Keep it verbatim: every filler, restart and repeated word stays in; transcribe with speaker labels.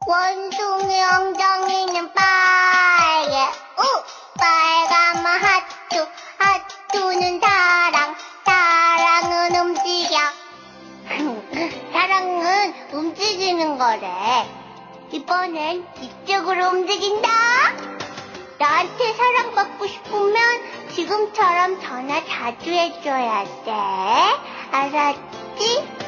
Speaker 1: 원숭이 엉덩이는 빨개. 우! 빨간맛 하트. 하트는 사랑. 사랑은 움직여. 사랑은 움직이는 거래. 이번엔 이쪽으로 움직인다. 나한테 사랑받고 싶으면 지금처럼 전화 자주 해줘야 돼. 알았지?